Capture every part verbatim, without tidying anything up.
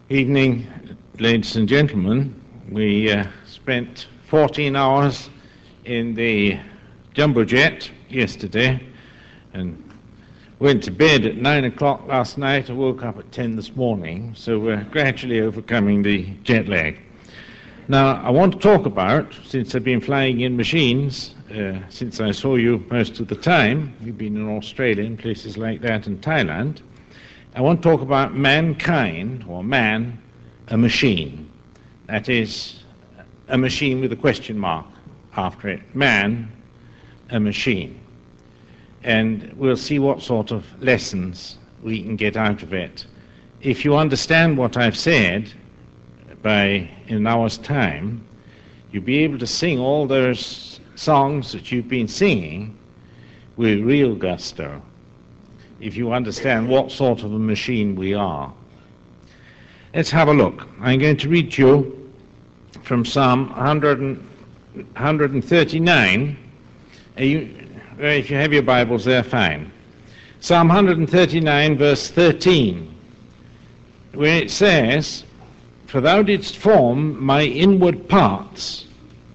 Evening, ladies and gentlemen. We uh, spent fourteen hours in the jumbo jet yesterday and went to bed at nine o'clock last night and woke up at ten this morning, so we're gradually overcoming the jet lag. Now, I want to talk about, since I've been flying in machines, uh, since I saw you most of the time, you've been in Australia and places like that, and Thailand, I want to talk about mankind, or man, a machine. That is, a machine with a question mark after it. Man, a machine. And we'll see what sort of lessons we can get out of it. If you understand what I've said by in an hour's time, you'll be able to sing all those songs that you've been singing with real gusto, if you understand what sort of a machine we are. Let's have a look. I'm going to read to you from Psalm one thirty-nine. Are you, if you have your Bibles there, fine. Psalm one thirty-nine, verse thirteen, where it says, "For thou didst form my inward parts."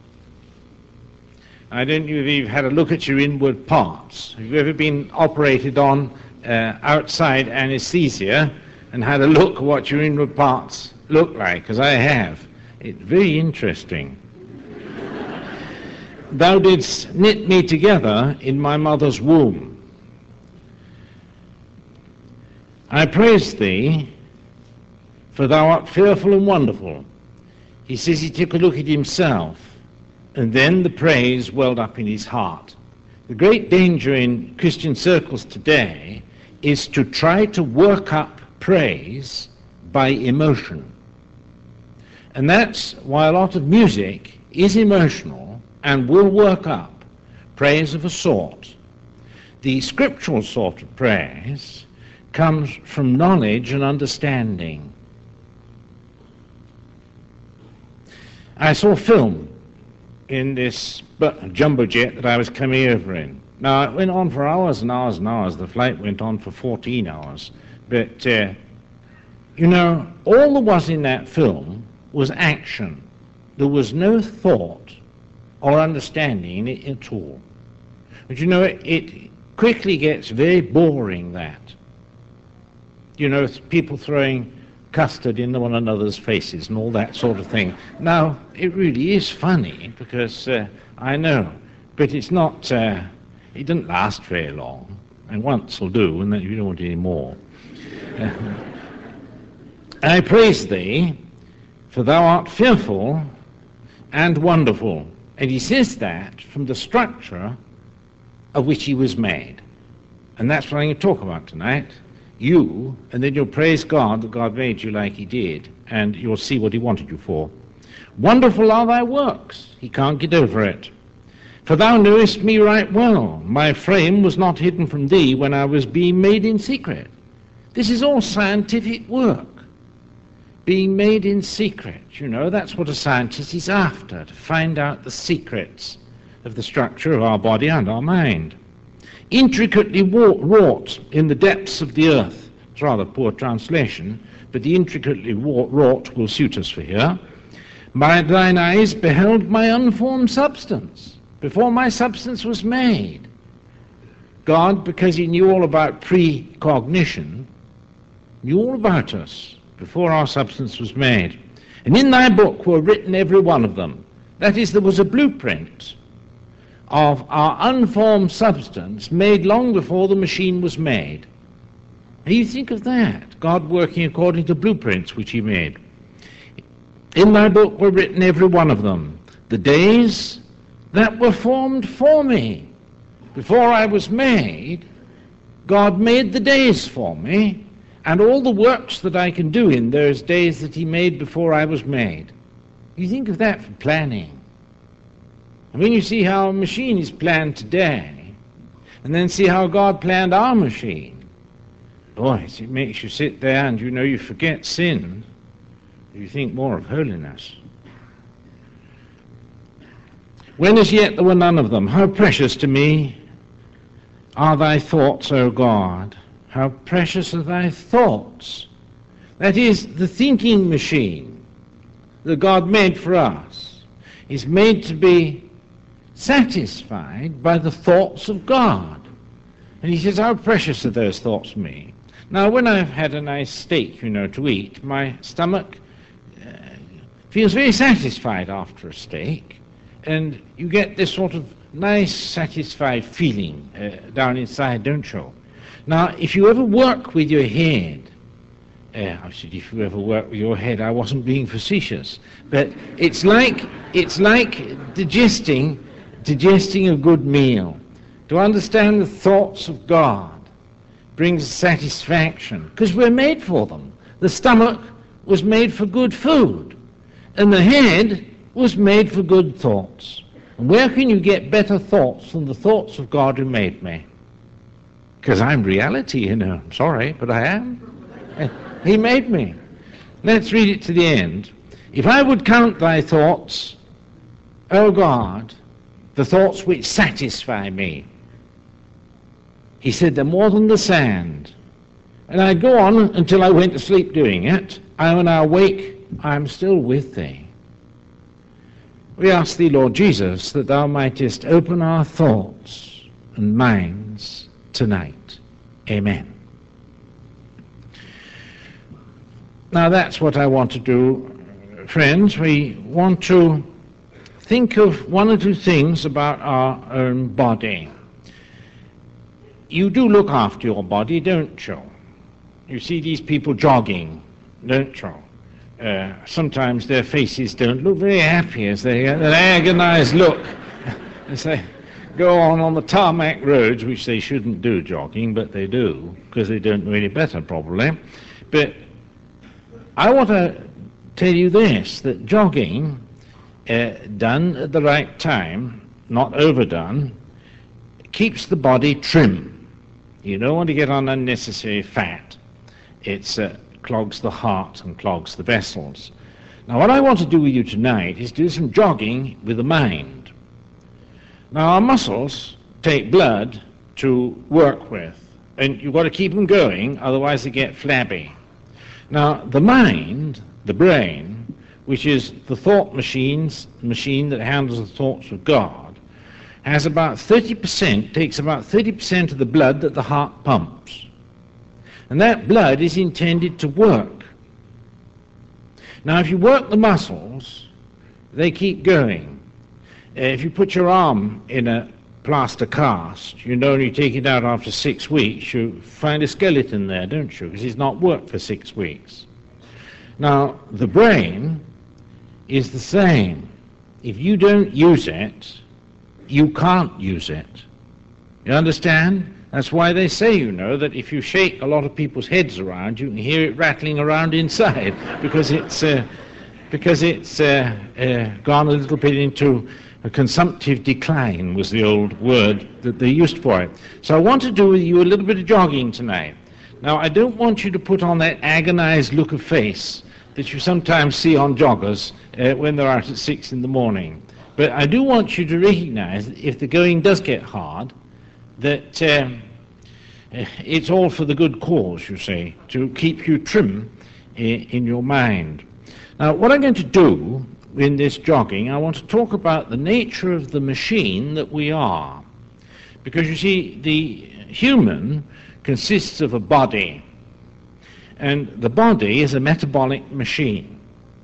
I don't know if you've had a look at your inward parts. Have you ever been operated on uh, outside anesthesia and had a look at what your inward parts look like? Because I have. It's very interesting. "Thou didst knit me together in my mother's womb. I praise thee, for thou art fearful and wonderful." He says he took a look at himself, and then the praise welled up in his heart. The great danger in Christian circles today is to try to work up praise by emotion. And that's why a lot of music is emotional and will work up praise of a sort. The scriptural sort of praise comes from knowledge and understanding. I saw film in this jumbo jet that I was coming over in. Now, it went on for hours and hours and hours. The flight went on for fourteen hours. But, uh, you know, all there was in that film was action. There was no thought or understanding in it at all. But, you know, it, it quickly gets very boring, that. You know, people throwing custard in one another's faces and all that sort of thing. Now, it really is funny, because uh, I know, but it's not, uh, it doesn't last very long, and once will do, and then you don't want any more. Uh, I praise thee, for thou art fearful and wonderful. And he says that from the structure of which he was made. And that's what I'm going to talk about tonight. You, and then you'll praise God that God made you like he did, and you'll see what he wanted you for. "Wonderful are thy works." He can't get over it. "For thou knewest me right well. My frame was not hidden from thee when I was being made in secret." This is all scientific work. Being made in secret, you know, that's what a scientist is after, to find out the secrets of the structure of our body and our mind. "Intricately wrought in the depths of the earth." It's a rather poor translation, but the intricately wrought will suit us for here. "My thine eyes beheld my unformed substance, before my substance was made." God, because he knew all about precognition, knew all about us before our substance was made. "And in thy book were written every one of them." That is, there was a blueprint of our unformed substance made long before the machine was made. And you think of that, God working according to blueprints which he made. "In thy book were written every one of them, the days that were formed for me." Before I was made, God made the days for me, and all the works that I can do in those days that he made before I was made. You think of that for planning. And when you see how a machine is planned today, and then see how God planned our machine, boy, it makes you sit there and you know you forget sin. You think more of holiness. "When as yet there were none of them. How precious to me are thy thoughts, O God. How precious are thy thoughts. That is, the thinking machine that God made for us is made to be satisfied by the thoughts of God. And he says, how precious are those thoughts to me. Now, when I've had a nice steak, you know, to eat, my stomach uh, feels very satisfied after a steak, and you get this sort of nice, satisfied feeling uh, down inside, don't you? Now, if you ever work with your head, uh, I said if you ever work with your head, I wasn't being facetious, but it's like it's like digesting, digesting a good meal. To understand the thoughts of God brings satisfaction, because we're made for them. The stomach was made for good food, and the head was made for good thoughts. And where can you get better thoughts than the thoughts of God who made me? Because I'm reality, you know. I'm sorry, but I am. He made me. Let's read it to the end. If I would count thy thoughts, O God, the thoughts which satisfy me, he said, they're more than the sand. And I'd go on until I went to sleep doing it. And when I awake, I'm still with thee. We ask thee, Lord Jesus, that thou mightest open our thoughts and minds tonight. Amen. Now that's what I want to do, friends. We want to think of one or two things about our own body. You do look after your body, don't you? You see these people jogging, don't you? Uh, sometimes their faces don't look very happy as they get that agonized look as they go on on the tarmac roads, which they shouldn't do jogging, but they do, because they don't know any better probably. But I want to tell you this, that jogging uh, done at the right time, not overdone, keeps the body trim. You don't want to get on unnecessary fat. It's uh, clogs the heart and clogs the vessels. Now what I want to do with you tonight is do some jogging with the mind. Now our muscles take blood to work with, and you've got to keep them going, otherwise they get flabby. Now the mind, the brain, which is the thought machines, machine that handles the thoughts of God, has about thirty percent, takes about thirty percent of the blood that the heart pumps. And that blood is intended to work. Now, if you work the muscles, they keep going. Uh, if you put your arm in a plaster cast, you know, and you take it out after six weeks, you find a skeleton there, don't you? Because it's not worked for six weeks. Now, the brain is the same. If you don't use it, you can't use it. You understand? That's why they say, you know, that if you shake a lot of people's heads around, you can hear it rattling around inside, because it's uh, because it's uh, uh, gone a little bit into a consumptive decline, was the old word that they used for it. So I want to do with you a little bit of jogging tonight. Now, I don't want you to put on that agonized look of face that you sometimes see on joggers uh, when they're out at six in the morning. But I do want you to recognize that if the going does get hard, that um, it's all for the good cause, you see, to keep you trim in, in your mind. Now, what I'm going to do in this jogging, I want to talk about the nature of the machine that we are. Because, you see, the human consists of a body, and the body is a metabolic machine.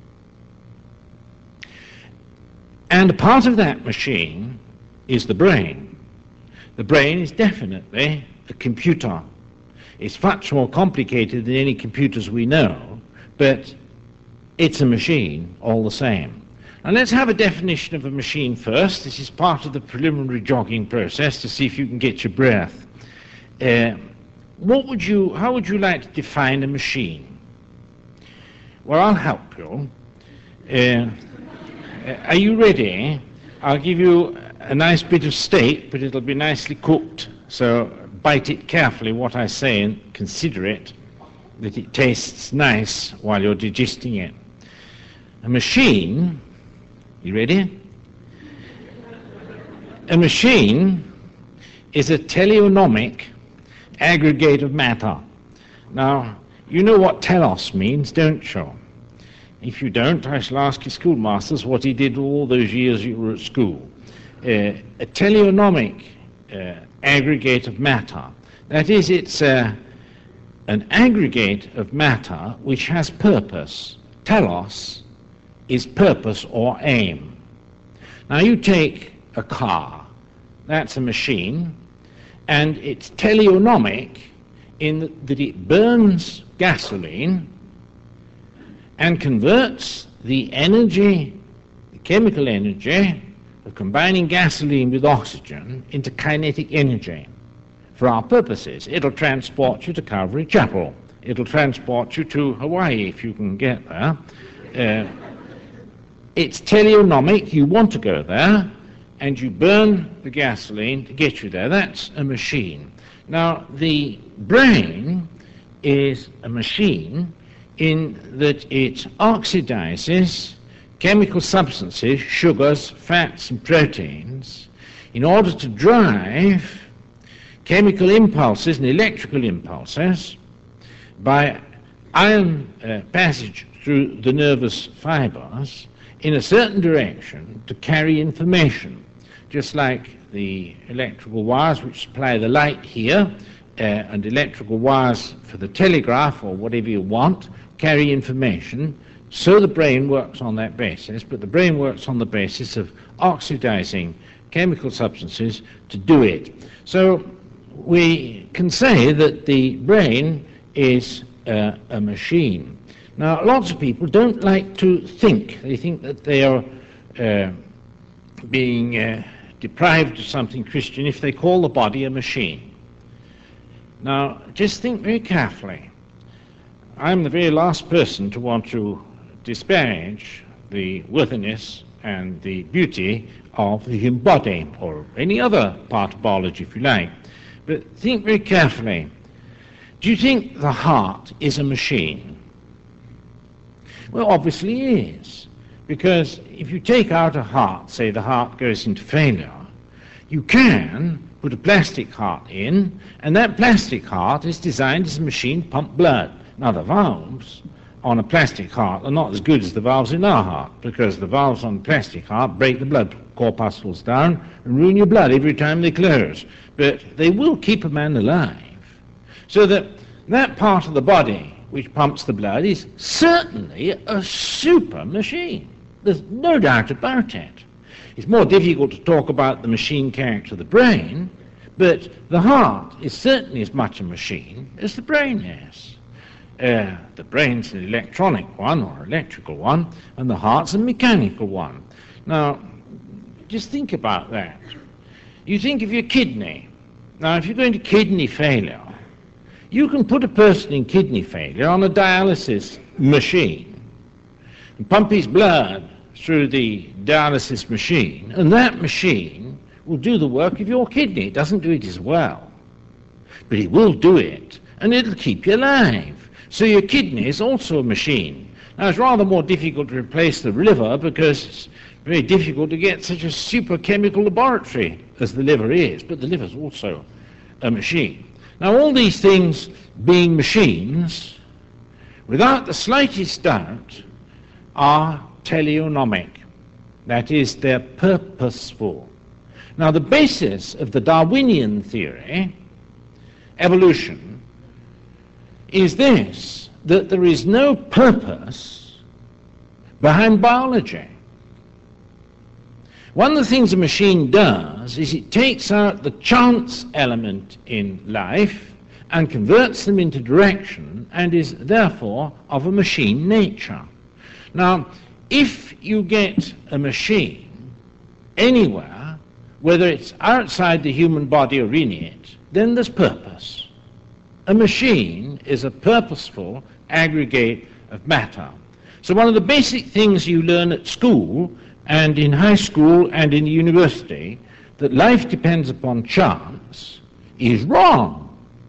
And a part of that machine is the brain. The brain is definitely a computer. It's much more complicated than any computers we know, but it's a machine all the same. And let's have a definition of a machine first. This is part of the preliminary jogging process to see if you can get your breath. Uh, what would you, how would you like to define a machine? Well, I'll help you. Uh, are you ready? I'll give you a nice bit of steak, but it'll be nicely cooked, so bite it carefully, what I say, and consider it, that it tastes nice while you're digesting it. A machine, you ready? A machine is a teleonomic aggregate of matter. Now, You know what telos means, don't you? If you don't, I shall ask your schoolmasters what he did all those years you were at school. Uh, a teleonomic uh, aggregate of matter. That is, it's uh, an aggregate of matter which has purpose. Telos is purpose or aim. Now you take a car, that's a machine, and it's teleonomic in that it burns gasoline and converts the energy, the chemical energy of combining gasoline with oxygen into kinetic energy. For our purposes, it'll transport you to Calvary Chapel. It'll transport you to Hawaii if you can get there. Uh, it's teleonomic, you want to go there, and you burn the gasoline to get you there. That's a machine. Now, the brain is a machine in that it oxidizes chemical substances, sugars, fats, and proteins, in order to drive chemical impulses and electrical impulses by ion uh, passage through the nervous fibers in a certain direction to carry information, just like the electrical wires which supply the light here uh, and electrical wires for the telegraph or whatever you want carry information. So the brain works on that basis, but the brain works on the basis of oxidizing chemical substances to do it. So we can say that the brain is uh, a machine. Now, lots of people don't like to think. They think that they are uh, being uh, deprived of something Christian if they call the body a machine. Now, just think very carefully. I'm the very last person to want to disparage the worthiness and the beauty of the human body, or any other part of biology if you like. But think very carefully. Do you think the heart is a machine? Well, obviously it is. Because if you take out a heart, say the heart goes into failure, you can put a plastic heart in, and that plastic heart is designed as a machine to pump blood. Now, the valves on a plastic heart are not as good as the valves in our heart, because the valves on a plastic heart break the blood corpuscles down and ruin your blood every time they close. But they will keep a man alive. So that that part of the body which pumps the blood is certainly a super machine. There's no doubt about it. It's more difficult to talk about the machine character of the brain, but the heart is certainly as much a machine as the brain is. Uh, the brain's an electronic one, or electrical one, and the heart's a mechanical one. Now, just think about that. You think of your kidney. Now, if you're going to kidney failure, you can put a person in kidney failure on a dialysis machine and pump his blood through the dialysis machine, and that machine will do the work of your kidney. It doesn't do it as well, but it will do it, and it'll keep you alive. So your kidney is also a machine. Now, it's rather more difficult to replace the liver because it's very difficult to get such a super chemical laboratory as the liver is, but the liver is also a machine. Now, all these things being machines, without the slightest doubt, are teleonomic. That is, they're purposeful. Now, the basis of the Darwinian theory, evolution, is this, that there is no purpose behind biology. One of the things a machine does is it takes out the chance element in life and converts them into direction, and is therefore of a machine nature. Now, if you get a machine anywhere, whether it's outside the human body or in it, then there's purpose. A machine is a purposeful aggregate of matter. So one of the basic things you learn at school and in high school and in university, that life depends upon chance, is wrong.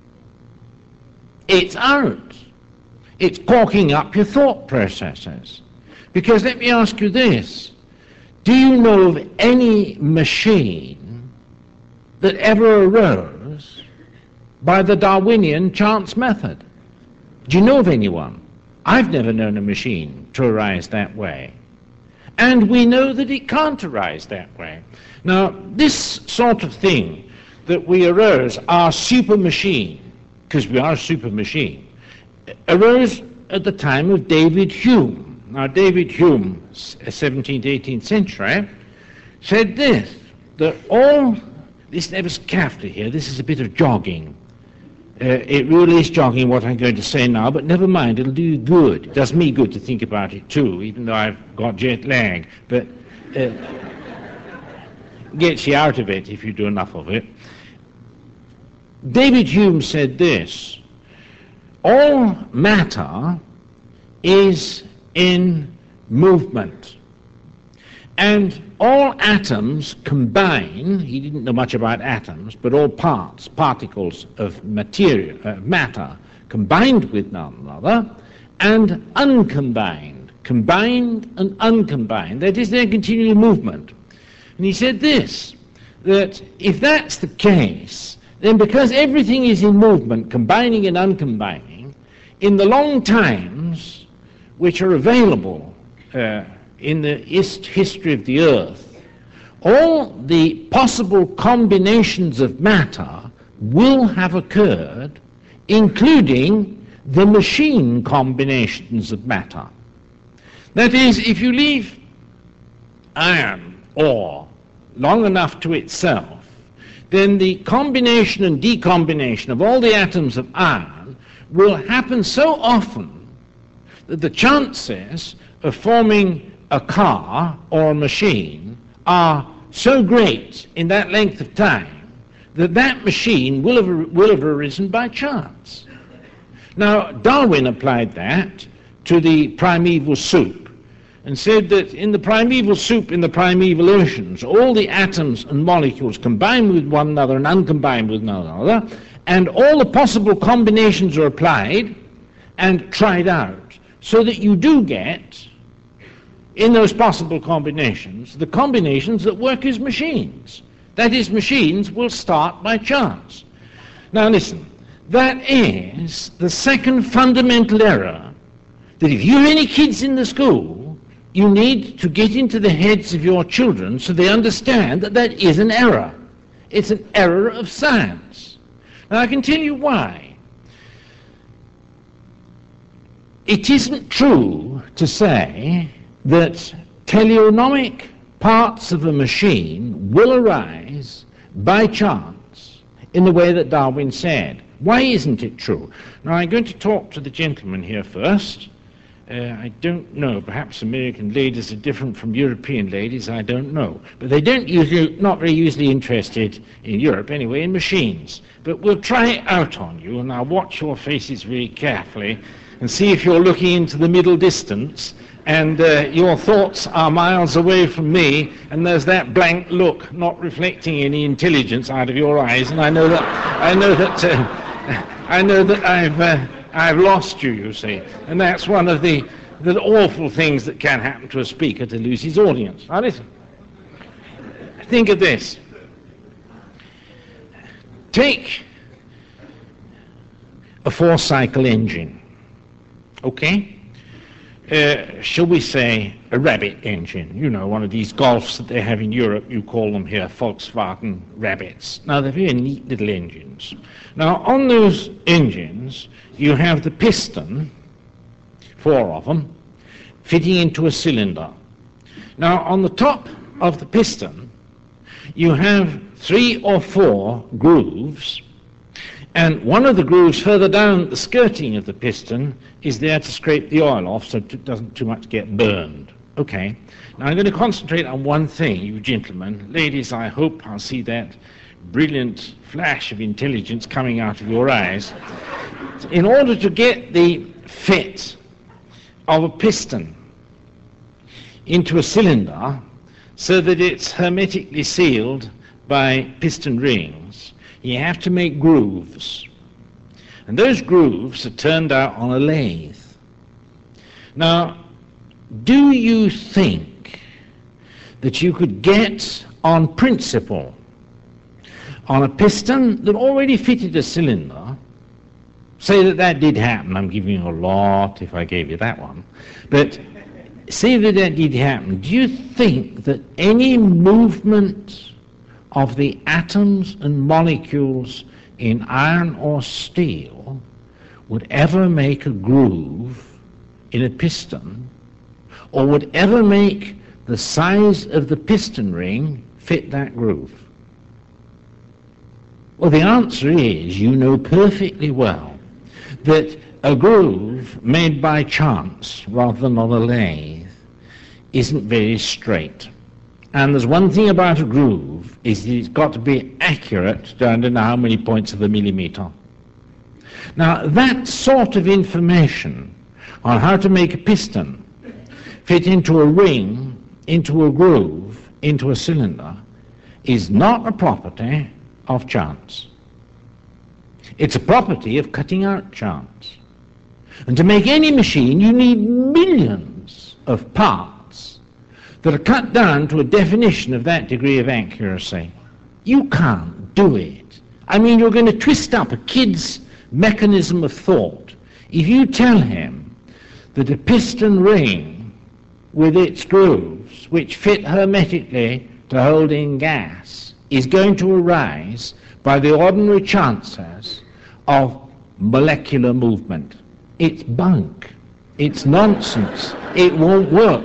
It's out. It's corking up your thought processes. Because let me ask you this, do you know of any machine that ever arose by the Darwinian chance method? Do you know of anyone? I've never known a machine to arise that way. And we know that it can't arise that way. Now, this sort of thing that we arose, our super machine, because we are a super machine, arose at the time of David Hume. Now, David Hume, seventeenth, eighteenth century, said this, that all, listen ever so carefully here, this is a bit of jogging. Uh, it really is jogging what I'm going to say now, but never mind, it'll do you good. It does me good to think about it too, even though I've got jet lag. But uh, gets you out of it if you do enough of it. David Hume said this, all matter is in movement, and all atoms combine, he didn't know much about atoms, but all parts, particles of material, uh, matter, combined with one another, and uncombined, combined and uncombined, that is, their continual movement. And he said this, that if that's the case, then because everything is in movement, combining and uncombining, in the long times which are available uh, in the history of the earth, all the possible combinations of matter will have occurred, including the machine combinations of matter. That is, if you leave iron ore long enough to itself, then the combination and decombination of all the atoms of iron will happen so often that the chances of forming a car or a machine are so great in that length of time that that machine will have, will have arisen by chance. Now, Darwin applied that to the primeval soup and said that in the primeval soup in the primeval oceans, all the atoms and molecules combine with one another and uncombine with one another, and all the possible combinations are applied and tried out, so that you do get, in those possible combinations, the combinations that work as machines. That is, machines will start by chance. Now listen, that is the second fundamental error, that if you have any kids in the school, you need to get into the heads of your children so they understand that that is an error. It's an error of science. Now I can tell you why. It isn't true to say that teleonomic parts of a machine will arise by chance in the way that Darwin said. Why isn't it true? Now, I'm going to talk to the gentleman here first. Uh, I don't know, perhaps American ladies are different from European ladies, I don't know. But they don't usually, not very usually interested in Europe anyway, in machines. But we'll try it out on you, and I'll watch your faces very carefully and see if you're looking into the middle distance and uh, your thoughts are miles away from me, and there's that blank look not reflecting any intelligence out of your eyes, and I know that I know that uh, I know that I've uh, I've lost you, you see, and that's one of the the awful things that can happen to a speaker, to lose his audience. Now listen, think of this. Take a four-cycle engine, okay? Uh, shall we say a rabbit engine, you know, one of these Golfs that they have in Europe, you call them here Volkswagen Rabbits. Now, they're very neat little engines. Now, on those engines, you have the piston, four of them, fitting into a cylinder. Now, on the top of the piston, you have three or four grooves, and one of the grooves further down the skirting of the piston is there to scrape the oil off so it doesn't too much get burned. Okay, now I'm going to concentrate on one thing, you gentlemen. Ladies, I hope I'll see that brilliant flash of intelligence coming out of your eyes. In order to get the fit of a piston into a cylinder so that it's hermetically sealed by piston rings, you have to make grooves. And those grooves are turned out on a lathe. Now, do you think that you could get on principle on a piston that already fitted a cylinder say that that did happen. I'm giving you a lot if I gave you that one. But say that that did happen. Do you think that any movement of the atoms and molecules in iron or steel would ever make a groove in a piston, or would ever make the size of the piston ring fit that groove? Well, the answer is, you know perfectly well that a groove made by chance rather than on a lathe isn't very straight. And there's one thing about a groove, is that it's got to be accurate down to how many points of the millimeter. Now, that sort of information on how to make a piston fit into a ring, into a groove, into a cylinder, is not a property of chance. It's a property of cutting out chance. And to make any machine, you need millions of parts that are cut down to a definition of that degree of accuracy. You can't do it. I mean, you're going to twist up a kid's mechanism of thought if you tell him that a piston ring with its grooves, which fit hermetically to hold in gas, is going to arise by the ordinary chances of molecular movement. It's bunk. It's nonsense. It won't work.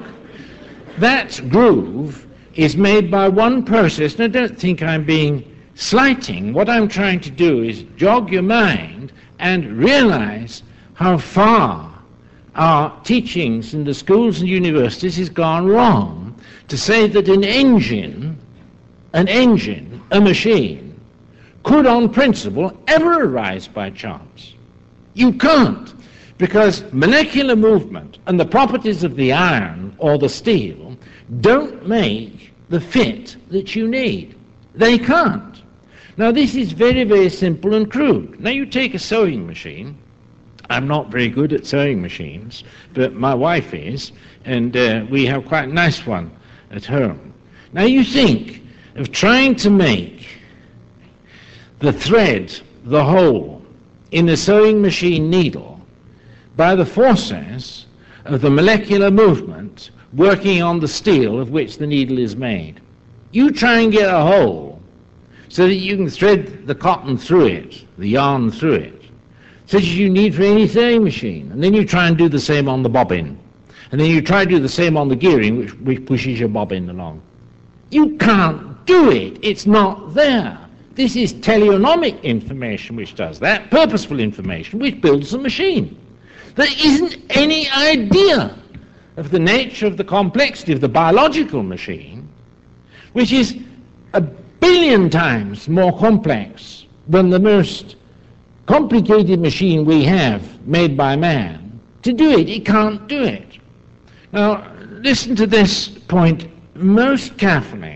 That groove is made by one process, and I don't think I'm being slighting. What I'm trying to do is jog your mind and realize how far our teachings in the schools and universities has gone wrong to say that an engine, an engine, a machine, could on principle ever arise by chance. You can't, because molecular movement and the properties of the iron or the steel don't make the fit that you need. They can't. Now, this is very, very simple and crude. Now, you take a sewing machine. I'm not very good at sewing machines, but my wife is, and uh, we have quite a nice one at home. Now, you think of trying to make the thread, the hole, in the sewing machine needle by the forces of the molecular movement working on the steel of which the needle is made. You try and get a hole so that you can thread the cotton through it, the yarn through it, such as you need for any sewing machine. And then you try and do the same on the bobbin. And then you try to do the same on the gearing, which, which pushes your bobbin along. You can't do it. It's not there. This is teleonomic information which does that, purposeful information which builds a machine. There isn't any idea of the nature of the complexity of the biological machine, which is a billion times more complex than the most complicated machine we have made by man. To do it, it can't do it. Now, listen to this point most carefully.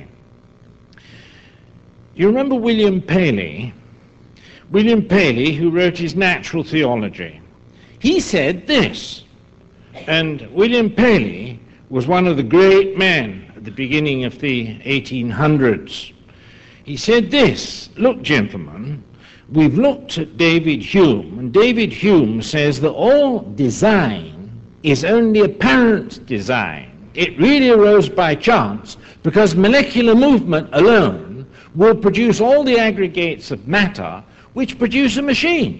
You remember William Paley? William Paley, who wrote his Natural Theology. He said this, and William Paley was one of the great men at the beginning of the eighteen hundreds. He said this: look, gentlemen, we've looked at David Hume, and David Hume says that all design is only apparent design. It really arose by chance, because molecular movement alone will produce all the aggregates of matter which produce a machine.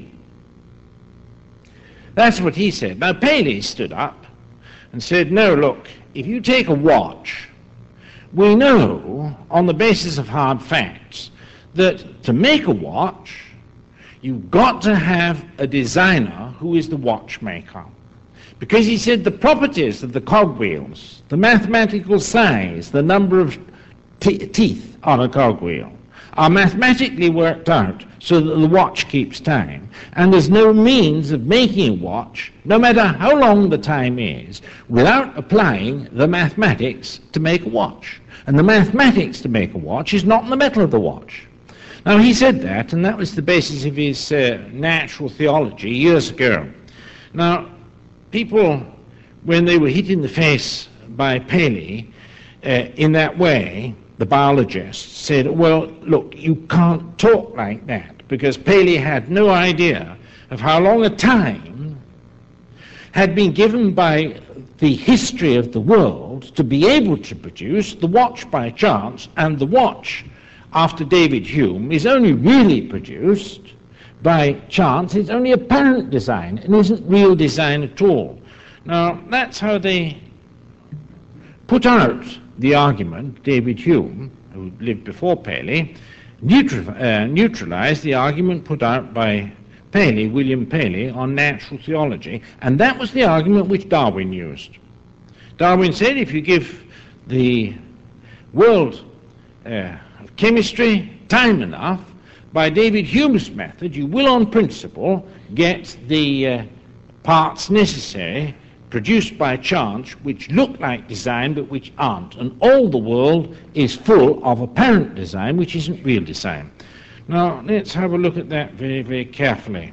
That's what he said. Now, Paley stood up and said, no, look, if you take a watch, we know on the basis of hard facts that to make a watch, you've got to have a designer who is the watchmaker. Because he said the properties of the cogwheels, the mathematical size, the number of t- teeth on a cogwheel, are mathematically worked out so that the watch keeps time. And there's no means of making a watch, no matter how long the time is, without applying the mathematics to make a watch. And the mathematics to make a watch is not in the metal of the watch. Now, he said that, and that was the basis of his uh, natural theology years ago. Now, people, when they were hit in the face by Paley uh, in that way, the biologists said, well, look, you can't talk like that, because Paley had no idea of how long a time had been given by the history of the world to be able to produce the watch by chance, and the watch, after David Hume, is only really produced by chance. It's only apparent design and isn't real design at all. Now, that's how they put out the argument. David Hume, who lived before Paley, neutral, uh, neutralized the argument put out by Paley, William Paley, on natural theology, and that was the argument which Darwin used. Darwin said if you give the world uh, of chemistry time enough, by David Hume's method, you will on principle get the uh, parts necessary produced by chance which look like design but which aren't, and all the world is full of apparent design which isn't real design. Now, let's have a look at that very, very carefully.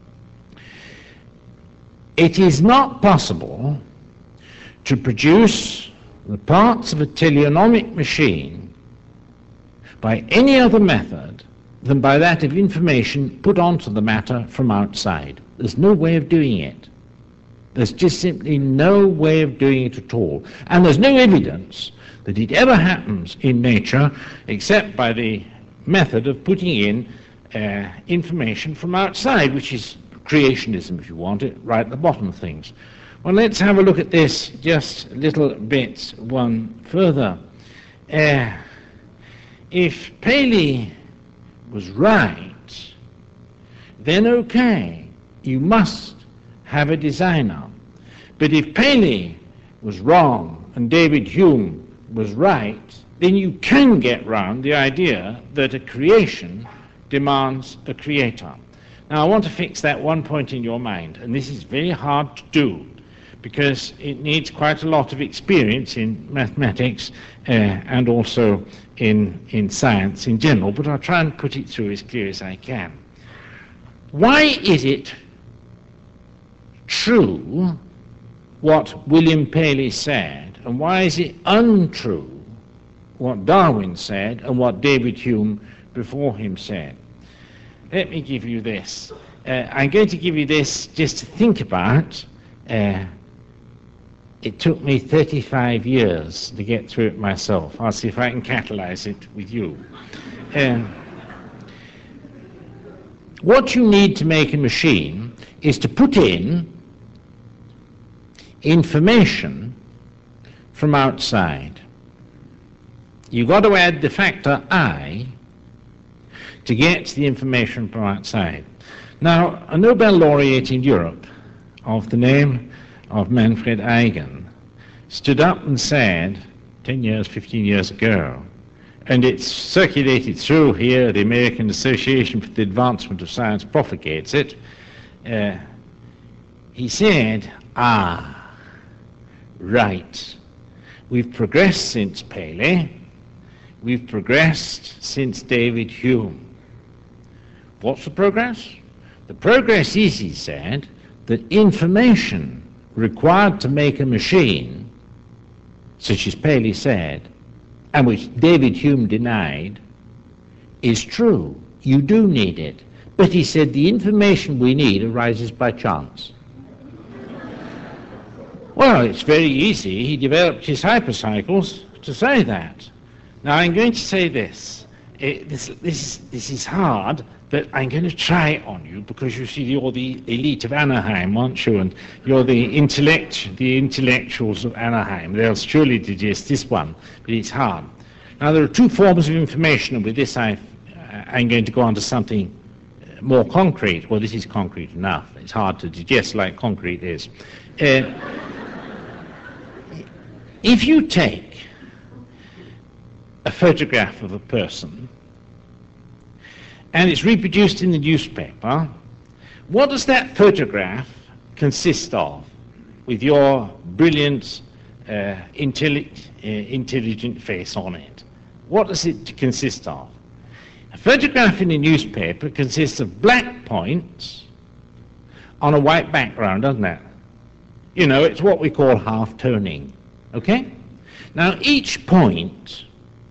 It is not possible to produce the parts of a teleonomic machine by any other method than by that of information put onto the matter from outside. There's no way of doing it. There's just simply no way of doing it at all. And there's no evidence that it ever happens in nature except by the method of putting in uh, information from outside, which is creationism, if you want it, right at the bottom of things. Well, let's have a look at this just a little bit one further. Uh, if Paley was right, then okay, you must have a designer. But if Paley was wrong and David Hume was right, then you can get round the idea that a creation demands a creator. Now, I want to fix that one point in your mind, and this is very hard to do because it needs quite a lot of experience in mathematics uh, and also in, in science in general, but I'll try and put it through as clear as I can. Why is it true what William Paley said, and why is it untrue what Darwin said and what David Hume before him said? Let me give you this. Uh, I'm going to give you this just to think about. Uh, it took me thirty-five years to get through it myself. I'll see if I can catalyze it with you. Um, what you need to make a machine is to put in information from outside. You've got to add the factor I to get the information from outside. Now, a Nobel laureate in Europe of the name of Manfred Eigen stood up and said ten years, fifteen years ago, and it's circulated through here, the American Association for the Advancement of Science propagates it. Uh, he said, ah, right, we've progressed since Paley, we've progressed since David Hume. What's the progress? The progress is, he said, that information required to make a machine, such as Paley said, and which David Hume denied, is true. You do need it. But he said the information we need arises by chance. Well, it's very easy. He developed his hypercycles to say that. Now, I'm going to say this. It, this, this, this is hard, but I'm going to try it on you because you see you're the elite of Anaheim, aren't you? And you're the intellect, the intellectuals of Anaheim. They'll surely digest this one, but it's hard. Now, there are two forms of information, and with this I've, uh, I'm going to go on to something more concrete. Well, this is concrete enough. It's hard to digest like concrete is. Uh, if you take a photograph of a person and it's reproduced in the newspaper, what does that photograph consist of with your brilliant, uh, intelli uh, intelligent face on it? What does it consist of? A photograph in a newspaper consists of black points on a white background, doesn't it? You know, it's what we call half-toning, okay? Now, each point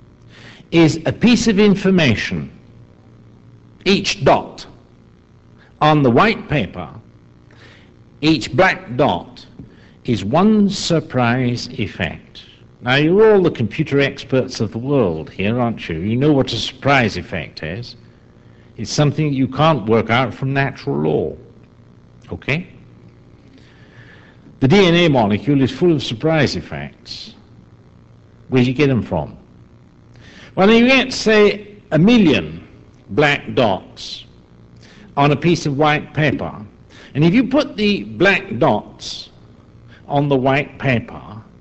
is a piece of information. Each dot On the white paper, each black dot is one surprise effect. Now, you're all the computer experts of the world here, aren't you? You know what a surprise effect is. It's something you can't work out from natural law. Okay? The D N A molecule is full of surprise effects. Where do you get them from? Well, you get, say, a million black dots on a piece of white paper. And if you put the black dots on the white paper,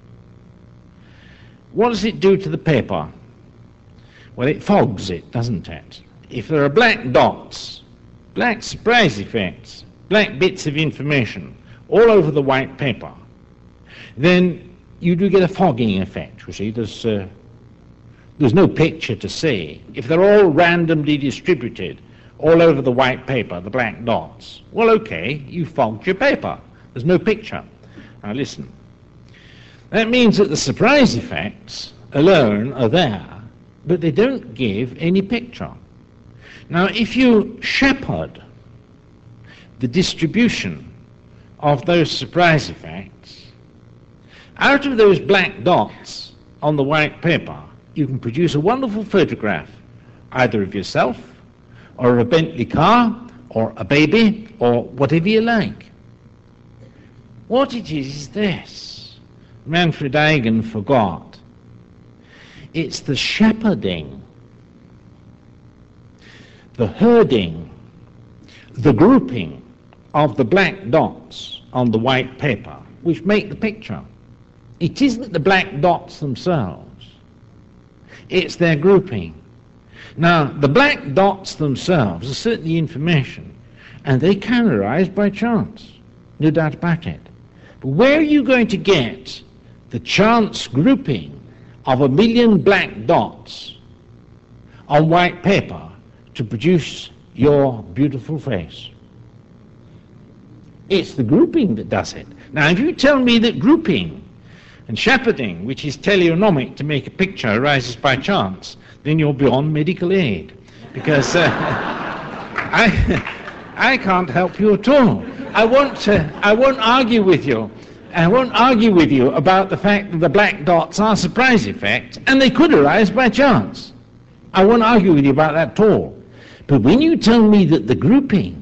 what does it do to the paper? Well, it fogs it, doesn't it? If there are black dots, black surprise effects, black bits of information all over the white paper, then you do get a fogging effect. You see, there's, uh, there's no picture to see. If they're all randomly distributed all over the white paper, the black dots, well, okay, you fogged your paper. There's no picture. Now listen. That means that the surprise effects alone are there, but they don't give any picture. Now, if you shepherd the distribution of those surprise effects, out of those black dots on the white paper, you can produce a wonderful photograph, either of yourself, or a Bentley car, or a baby, or whatever you like. What it is is this. Manfred Eigen forgot. It's the shepherding, the herding, the grouping of the black dots on the white paper which make the picture. It isn't the black dots themselves. It's their grouping. Now, the black dots themselves are certainly information, and they can arise by chance, no doubt about it. But where are you going to get the chance grouping of a million black dots on white paper to produce your beautiful face? It's the grouping that does it. Now, if you tell me that grouping and shepherding, which is teleonomic to make a picture, arises by chance, then you're beyond medical aid, because uh, I, I can't help you at all. I won't, uh, I won't argue with you. I won't argue with you about the fact that the black dots are surprise effects, and they could arise by chance. I won't argue with you about that at all. But when you tell me that the grouping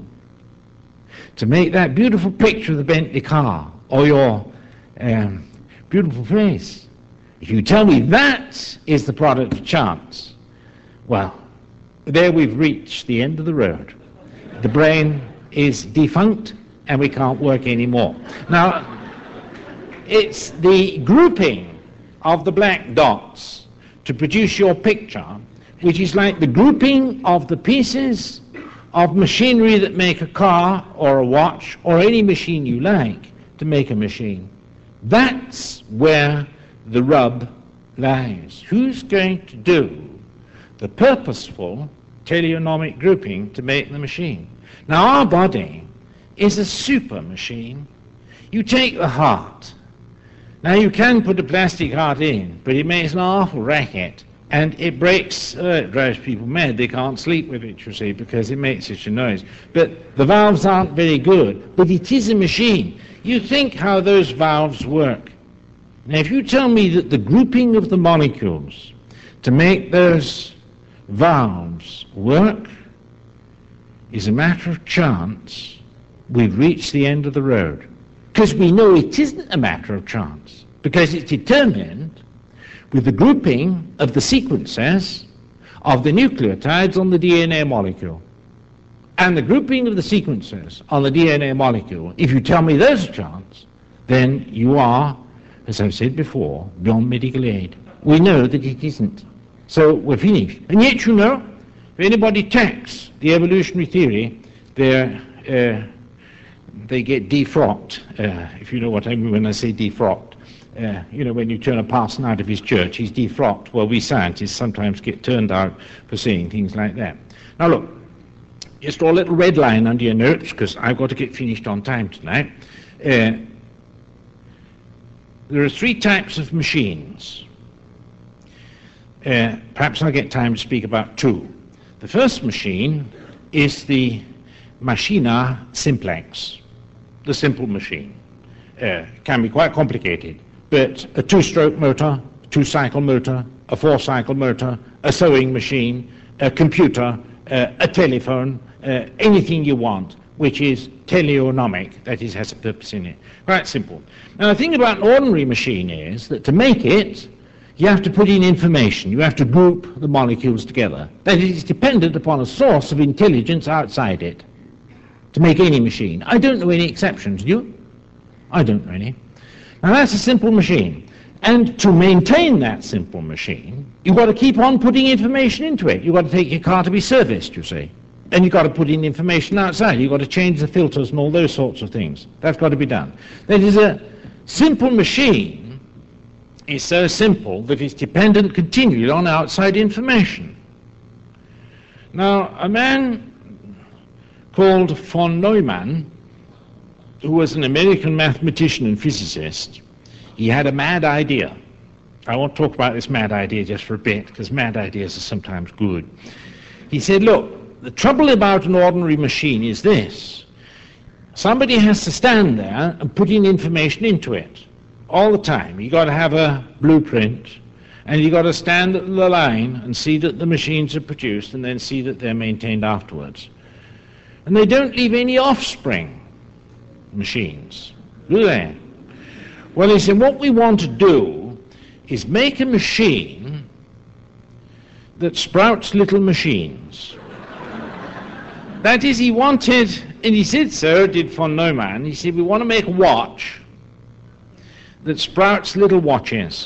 to make that beautiful picture of the Bentley car or your um, beautiful face, if you tell me that is the product of chance, well, there we've reached the end of the road. The brain is defunct and we can't work anymore. Now, it's the grouping of the black dots to produce your picture, which is like the grouping of the pieces of machinery that make a car or a watch or any machine you like to make a machine. That's where the rub lies. Who's going to do the purposeful teleonomic grouping to make the machine? Now, our body is a super machine. You take the heart. Now, you can put a plastic heart in, but it makes an awful racket, and it breaks, uh, it drives people mad. They can't sleep with it, you see, because it makes such a noise. But the valves aren't very good, but it is a machine. You think how those valves work. Now, if you tell me that the grouping of the molecules to make those valves work is a matter of chance, we've reached the end of the road. Because we know it isn't a matter of chance, because it's determined with the grouping of the sequences of the nucleotides on the D N A molecule. And the grouping of the sequences on the D N A molecule, if you tell me there's a chance, then you are, as I've said before, beyond medical aid. We know that it isn't. So we're finished. And yet, you know, if anybody attacks the evolutionary theory, they're uh, they get defrocked, uh, if you know what I mean when I say defrocked. Uh, you know, when you turn a parson out of his church, he's defrocked. Well, we scientists sometimes get turned out for saying things like that. Now look, just draw a little red line under your notes, because I've got to get finished on time tonight. Uh, there are three types of machines. Uh, perhaps I'll get time to speak about two. The first machine is the machina simplex, the simple machine. Uh, can be quite complicated, but a two-stroke motor, two-cycle motor, a four-cycle motor, a sewing machine, a computer, uh, a telephone, uh, anything you want, which is teleonomic, that is, has a purpose in it. Quite simple. Now, the thing about an ordinary machine is that to make it, you have to put in information. You have to group the molecules together. That is, it's dependent upon a source of intelligence outside it to make any machine. I don't know any exceptions, do you? I don't know any. Now, that's a simple machine. And to maintain that simple machine, you've got to keep on putting information into it. You've got to take your car to be serviced, you see. And you've got to put in information outside. You've got to change the filters and all those sorts of things. That's got to be done. That is, a simple machine is so simple that it's dependent continually on outside information. Now, a man called von Neumann, who was an American mathematician and physicist, he had a mad idea. I won't talk about this mad idea just for a bit, because mad ideas are sometimes good. He said, look, the trouble about an ordinary machine is this. Somebody has to stand there and put in information into it all the time. You've got to have a blueprint, and you've got to stand at the line and see that the machines are produced, and then see that they're maintained afterwards. And they don't leave any offspring machines, do they? Well, he said, what we want to do is make a machine that sprouts little machines. That is, he wanted, and he said so, did von Neumann, he said, we want to make a watch that sprouts little watches.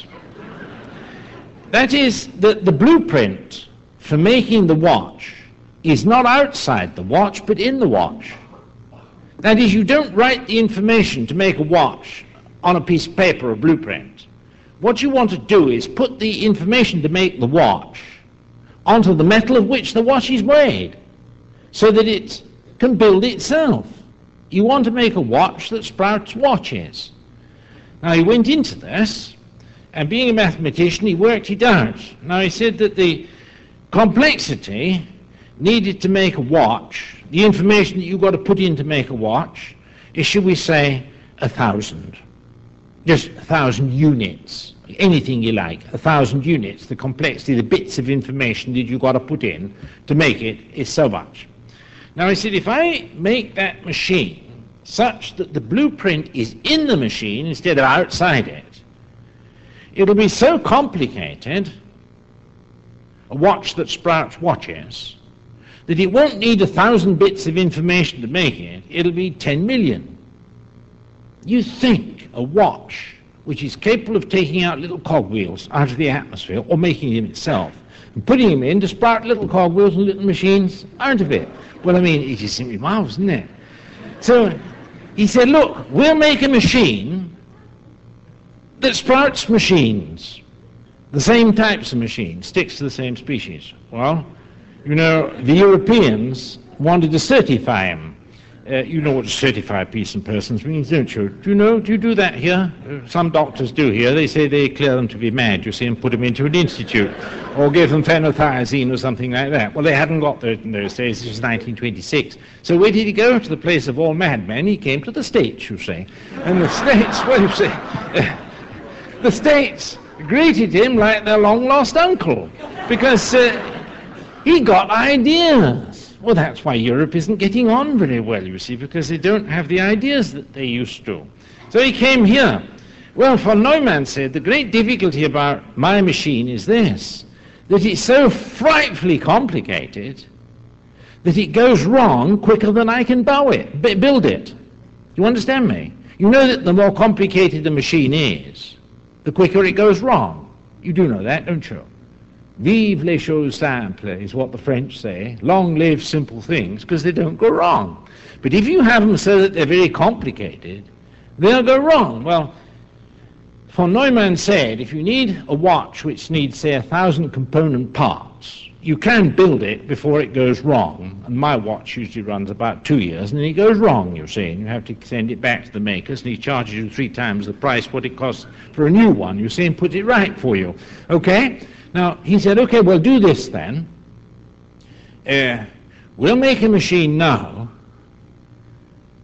That is, the, the blueprint for making the watch is not outside the watch, but in the watch. That is, you don't write the information to make a watch on a piece of paper, a blueprint. What you want to do is put the information to make the watch onto the metal of which the watch is made, so that it can build itself. You want to make a watch that sprouts watches. Now, he went into this, and being a mathematician, he worked it out. Now, he said that the complexity needed to make a watch, the information that you've got to put in to make a watch, is, shall we say, a thousand. Just a thousand units, anything you like, a thousand units. The complexity, the bits of information that you've got to put in to make it is so much. Now, he said, if I make that machine such that the blueprint is in the machine instead of outside it, it'll be so complicated, a watch that sprouts watches, that it won't need a thousand bits of information to make it, it'll be ten million. You think a watch which is capable of taking out little cogwheels out of the atmosphere, or making them itself, and putting them in to sprout little cogwheels and little machines out of it. Well, I mean, it is simply marvelous, isn't it? So he said, look, we'll make a machine that sprouts machines, the same types of machines, sticks to the same species. Well, you know, the Europeans wanted to certify them. Uh, you know what a certified piece of persons means, don't you? Do you know? Do you do that here? Uh, some doctors do here. They say they declare them to be mad, you see, and put them into an institute, or give them phenothiazine or something like that. Well, they hadn't got that in those days. This was nineteen twenty-six. So where did he go? To the place of all madmen. He came to the States, you see. And the States, well, you see, uh, the States greeted him like their long-lost uncle, because uh, he got ideas. Well, that's why Europe isn't getting on very well, you see, because they don't have the ideas that they used to. So he came here. Well, von Neumann said, the great difficulty about my machine is this, that it's so frightfully complicated that it goes wrong quicker than I can bow it, b- build it. You understand me? You know that the more complicated the machine is, the quicker it goes wrong. You do know that, don't you? Vive les choses simples is what the French say. Long live simple things, because they don't go wrong. But if you have them so that they're very complicated, they'll go wrong. Well, von Neumann said, if you need a watch which needs, say, a thousand component parts, you can build it before it goes wrong. And my watch usually runs about two years, and then it goes wrong, you see, and you have to send it back to the makers, and he charges you three times the price what it costs for a new one, you see, and puts it right for you. Okay? Now, he said, okay, we'll do this then. Uh, we'll make a machine now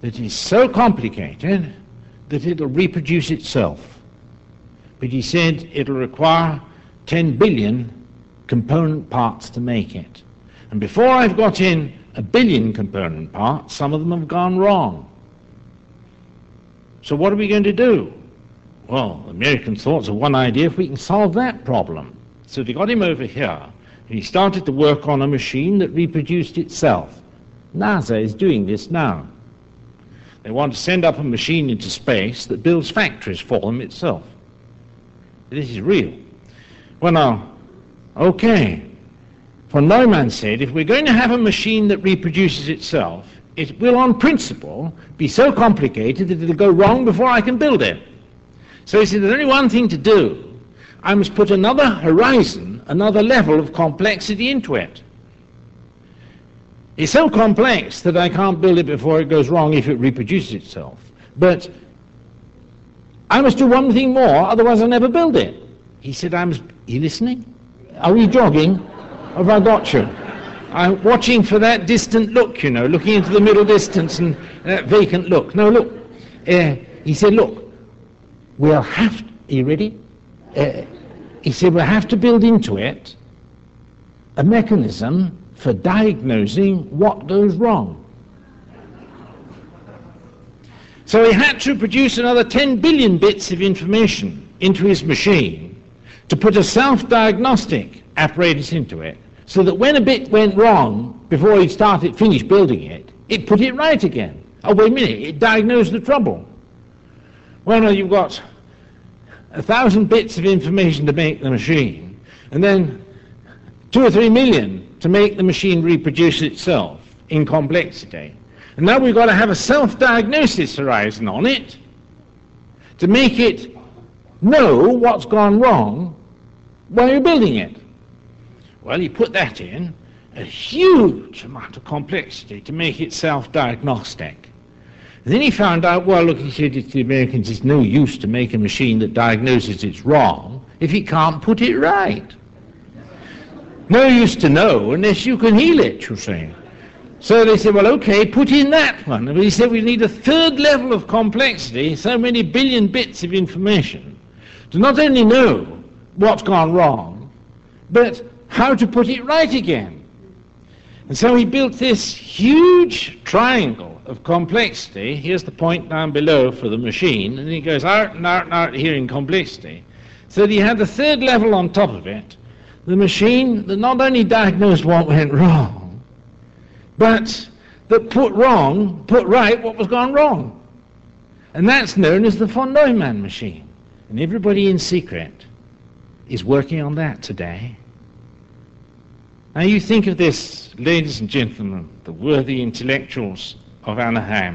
that is so complicated that it'll reproduce itself. But he said it'll require ten billion component parts to make it. And before I've got in a billion component parts, some of them have gone wrong. So what are we going to do? Well, the Americans thought of one idea, if we can solve that problem. So they got him over here, and he started to work on a machine that reproduced itself. NASA is doing this now. They want to send up a machine into space that builds factories for them itself. This is real. Well now, okay. Von Neumann said, if we're going to have a machine that reproduces itself, it will on principle be so complicated that it'll go wrong before I can build it. So he said, there's only one thing to do. I must put another horizon, another level of complexity into it. It's so complex that I can't build it before it goes wrong if it reproduces itself. But I must do one thing more, otherwise I'll never build it. He said, I must... Are you listening? Are we jogging? Have I got you? I'm watching for that distant look, you know, looking into the middle distance and that vacant look. No, look. Uh, he said, look, we'll have to... Are you ready? Uh, he said, we'll have to build into it a mechanism for diagnosing what goes wrong. So he had to produce another ten billion bits of information into his machine to put a self-diagnostic apparatus into it, so that when a bit went wrong before he started, finished building it, it put it right again. Oh, wait a minute, it diagnosed the trouble. Well, no, you've got a thousand bits of information to make the machine, and then two or three million to make the machine reproduce itself in complexity. And now we've got to have a self-diagnosis horizon on it to make it know what's gone wrong while you're building it. Well, you put that in, a huge amount of complexity to make it self-diagnostic. And then he found out, well, look, he said to the Americans, it's no use to make a machine that diagnoses it's wrong if it can't put it right. No use to know unless you can heal it, you see. So they said, well, okay, put in that one. And he said, we need a third level of complexity, so many billion bits of information, to not only know what's gone wrong, but how to put it right again. And so he built this huge triangle of complexity. Here's the point down below for the machine, and he goes out and out and out here in complexity. So that he had the third level on top of it, the machine that not only diagnosed what went wrong, but that put wrong, put right what was gone wrong. And that's known as the von Neumann machine. And everybody in secret is working on that today. Now you think of this, ladies and gentlemen, the worthy intellectuals of Anaheim.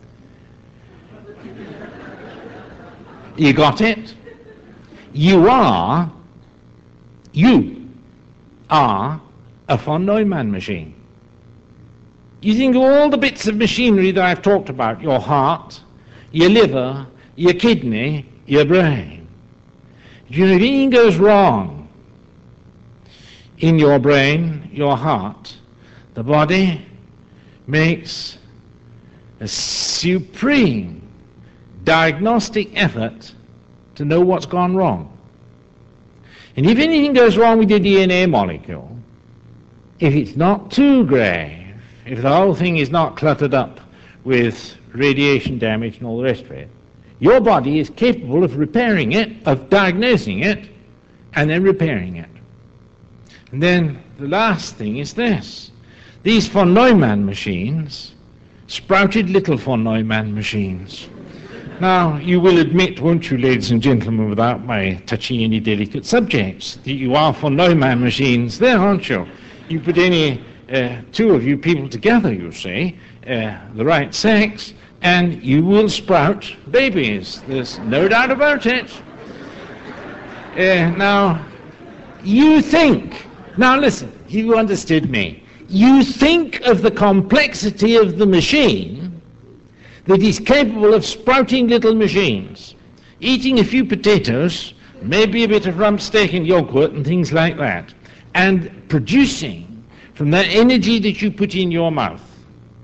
You got it? You are, you are a von Neumann machine. You think of all the bits of machinery that I've talked about, your heart, your liver, your kidney, your brain. You know, if anything goes wrong in your brain, your heart, the body makes a supreme diagnostic effort to know what's gone wrong. And if anything goes wrong with your D N A molecule, if it's not too grave, if the whole thing is not cluttered up with radiation damage and all the rest of it, your body is capable of repairing it, of diagnosing it, and then repairing it. And then the last thing is this. These von Neumann machines sprouted little von Neumann machines. Now, you will admit, won't you, ladies and gentlemen, without my touching any delicate subjects, that you are von Neumann machines there, aren't you? You put any uh, two of you people together, you see, uh, the right sex, and you will sprout babies. There's no doubt about it. Uh, now, you think, now listen, you understood me. You think of the complexity of the machine that is capable of sprouting little machines, eating a few potatoes, maybe a bit of rump steak and yogurt and things like that, and producing from that energy that you put in your mouth,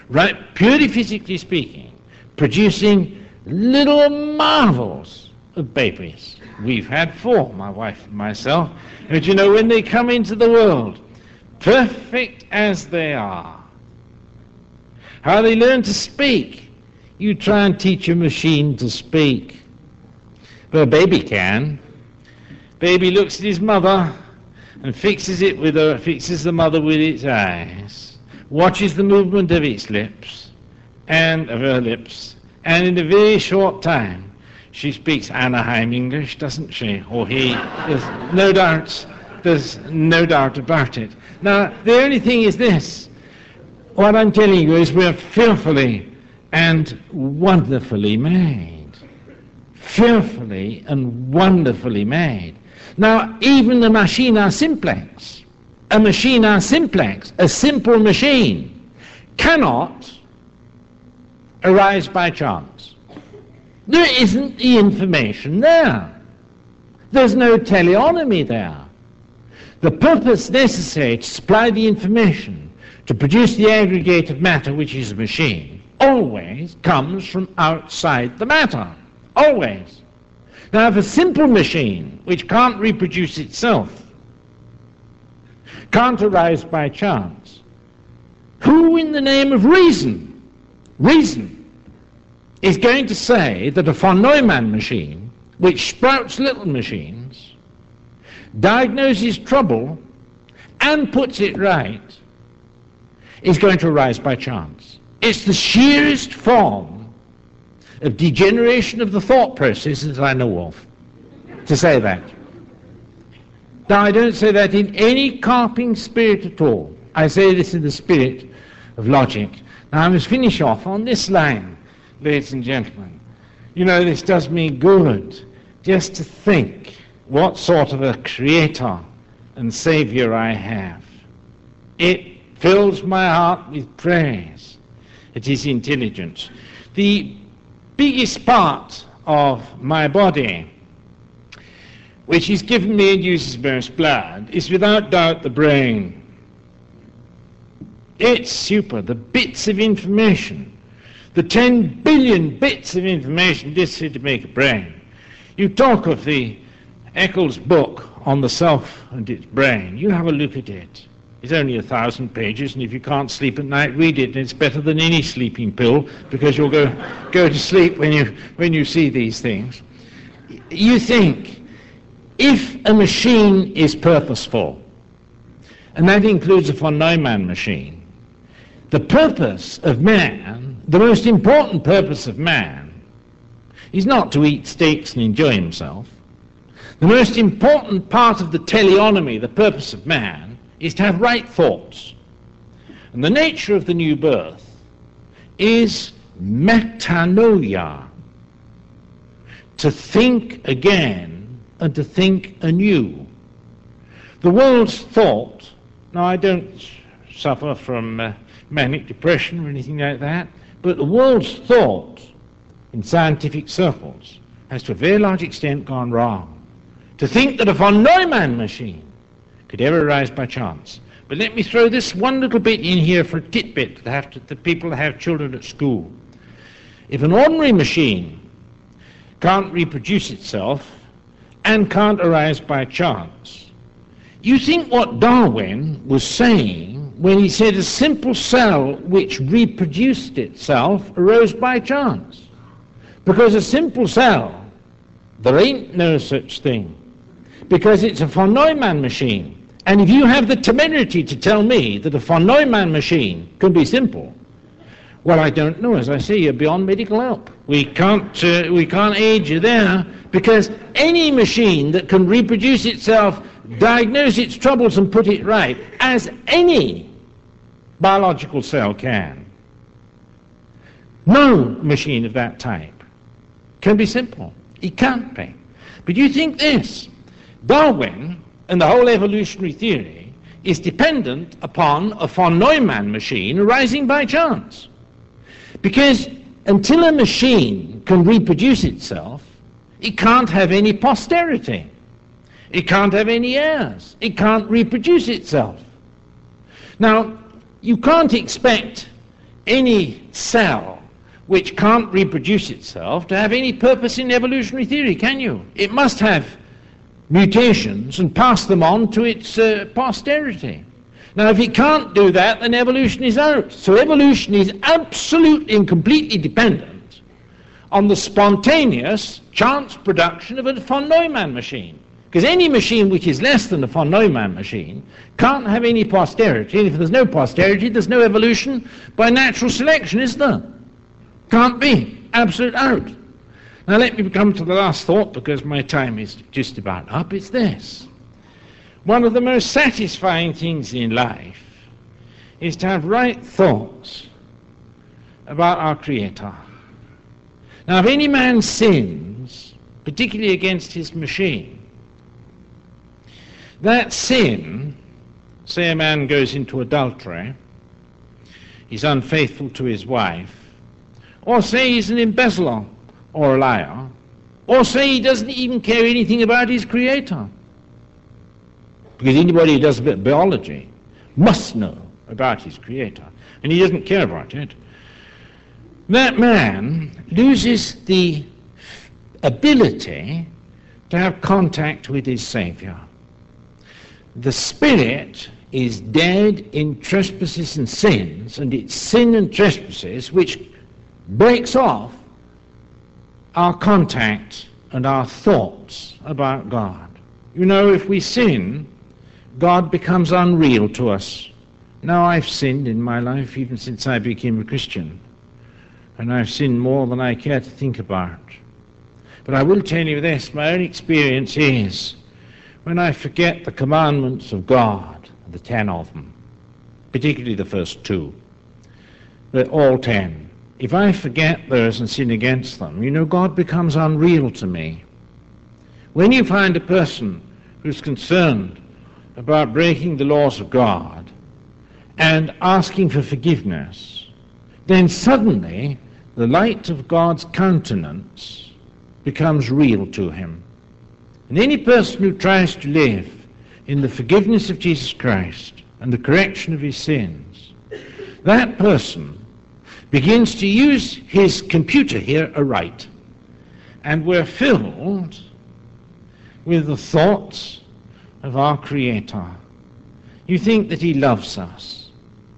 right, purely physically speaking, producing little marvels of babies. We've had four, my wife and myself, and you know, when they come into the world, perfect as they are, how they learn to speak. You try and teach a machine to speak, but a baby can. Baby looks at his mother and fixes it with her, fixes the mother with its eyes, watches the movement of its lips and of her lips, and in a very short time she speaks Anaheim English, doesn't she? Or he? There's no doubt. There's no doubt about it. Now, the only thing is this. What I'm telling you is we're fearfully and wonderfully made. Fearfully and wonderfully made. Now, even the machina simplex, a machina simplex, a simple machine, cannot arise by chance. There isn't the information there. There's no teleonomy there. The purpose necessary to supply the information to produce the aggregate of matter, which is a machine, always comes from outside the matter. Always. Now, if a simple machine, which can't reproduce itself, can't arise by chance, who in the name of reason, reason, is going to say that a von Neumann machine, which sprouts little machines, diagnoses trouble and puts it right, is going to arise by chance? It's the sheerest form of degeneration of the thought process that I know of, to say that. Now, I don't say that in any carping spirit at all. I say this in the spirit of logic. Now, I must finish off on this line, ladies and gentlemen. You know, this does me good, just to think what sort of a creator and savior I have. It fills my heart with praise at his intelligence. The biggest part of my body, which is given me and uses most blood, is without doubt the brain. It's super, the bits of information, the ten billion bits of information necessary to make a brain. You talk of the Eccles book on the self and its brain. You have a look at it. It's only a thousand pages, and if you can't sleep at night, read it, and it's better than any sleeping pill, because you'll go, go to sleep when you, when you see these things. You think, if a machine is purposeful, and that includes a von Neumann machine, the purpose of man, the most important purpose of man, is not to eat steaks and enjoy himself. The most important part of the teleonomy, the purpose of man, is to have right thoughts. And the nature of the new birth is metanoia, to think again and to think anew. The world's thought, now I don't suffer from uh, manic depression or anything like that, but the world's thought in scientific circles has to a very large extent gone wrong. To think that a von Neumann machine could ever arise by chance. But let me throw this one little bit in here for a tidbit to have to, the people that have children at school. If an ordinary machine can't reproduce itself and can't arise by chance, you think what Darwin was saying when he said a simple cell which reproduced itself arose by chance. Because a simple cell, there ain't no such thing. Because it's a von Neumann machine. And if you have the temerity to tell me that a von Neumann machine can be simple, well, I don't know. As I say, you're beyond medical help. We can't, uh, we can't aid you there, because any machine that can reproduce itself, diagnose its troubles and put it right, as any biological cell can, no machine of that type can be simple. It can't be. But you think this, Darwin and the whole evolutionary theory is dependent upon a von Neumann machine arising by chance. Because until a machine can reproduce itself, it can't have any posterity. It can't have any heirs. It can't reproduce itself. Now, you can't expect any cell which can't reproduce itself to have any purpose in evolutionary theory, can you? It must have mutations and pass them on to its uh, posterity. Now, if it can't do that, then evolution is out. So evolution is absolutely and completely dependent on the spontaneous chance production of a von Neumann machine. Because any machine which is less than a von Neumann machine can't have any posterity, and if there's no posterity, there's no evolution by natural selection, is there? Can't be. Absolute out. Now let me come to the last thought, because my time is just about up. It's this. One of the most satisfying things in life is to have right thoughts about our Creator. Now, if any man sins, particularly against his machine, that sin, say a man goes into adultery, he's unfaithful to his wife, or say he's an embezzler or a liar, or say he doesn't even care anything about his Creator. Because anybody who does a bit of biology must know about his Creator, and he doesn't care about it. That man loses the ability to have contact with his Saviour. The spirit is dead in trespasses and sins, and it's sin and trespasses which breaks off our contact and our thoughts about God. You know, if we sin, God becomes unreal to us. Now, I've sinned in my life even since I became a Christian, and I've sinned more than I care to think about. But I will tell you this, my own experience is, when I forget the commandments of God, the ten of them, particularly the first two, but all ten, if I forget those and sin against them, you know, God becomes unreal to me. When you find a person who's concerned about breaking the laws of God and asking for forgiveness, then suddenly the light of God's countenance becomes real to him. And any person who tries to live in the forgiveness of Jesus Christ and the correction of his sins, that person begins to use his computer here aright. And we're filled with the thoughts of our Creator. You think that he loves us.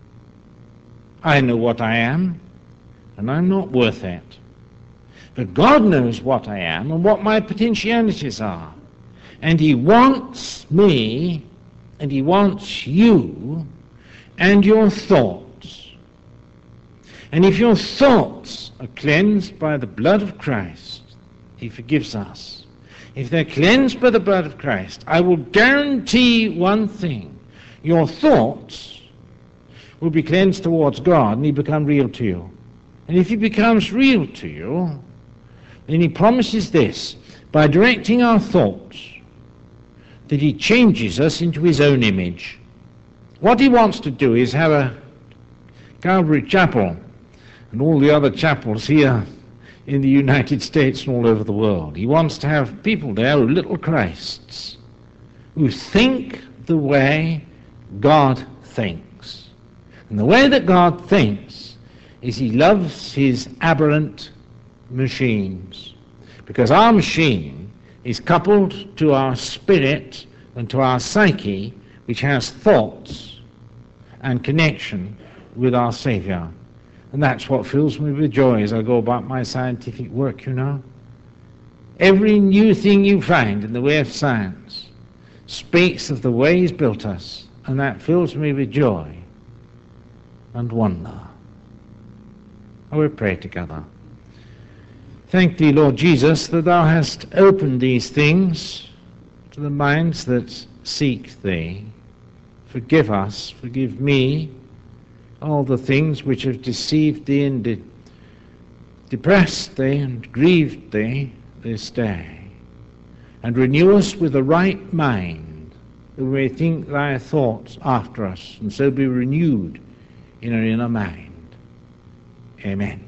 I know what I am, and I'm not worth it. But God knows what I am and what my potentialities are. And he wants me, and he wants you, and your thoughts. And if your thoughts are cleansed by the blood of Christ, he forgives us. If they're cleansed by the blood of Christ, I will guarantee one thing. Your thoughts will be cleansed towards God, and he become real to you. And if he becomes real to you, then he promises this, by directing our thoughts, that he changes us into his own image. What he wants to do is have a Calvary Chapel and all the other chapels here in the United States and all over the world. He wants to have people there who are little Christs, who think the way God thinks. And the way that God thinks is he loves his aberrant machines, because our machine is coupled to our spirit and to our psyche, which has thoughts and connection with our Saviour. And that's what fills me with joy as I go about my scientific work, you know. Every new thing you find in the way of science speaks of the way he's built us, and that fills me with joy and wonder. I will pray together. Thank thee, Lord Jesus, that thou hast opened these things to the minds that seek thee. Forgive us, forgive me, all the things which have deceived thee and de- depressed thee and grieved thee this day. And renew us with a right mind, that we may think thy thoughts after us, and so be renewed in our inner mind. Amen.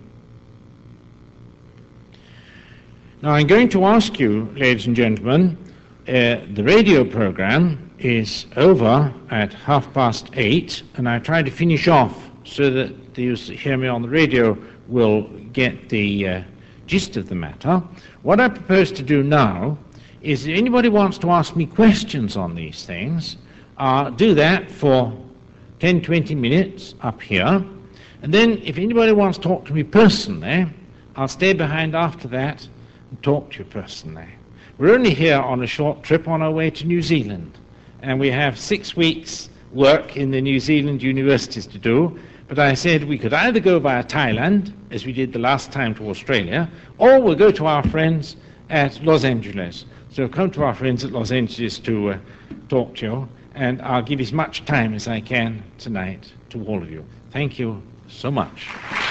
Now I'm going to ask you, ladies and gentlemen, uh, the radio program is over at half past eight, and I try to finish off so that those who hear me on the radio will get the uh, gist of the matter. What I propose to do now is, if anybody wants to ask me questions on these things, uh, do that for ten, twenty minutes up here. And then if anybody wants to talk to me personally, I'll stay behind after that and talk to you personally. We're only here on a short trip on our way to New Zealand, and we have six weeks work in the New Zealand universities to do. But I said we could either go via Thailand, as we did the last time to Australia, or we'll go to our friends at Los Angeles. So come to our friends at Los Angeles to uh, talk to you, and I'll give as much time as I can tonight to all of you. Thank you so much.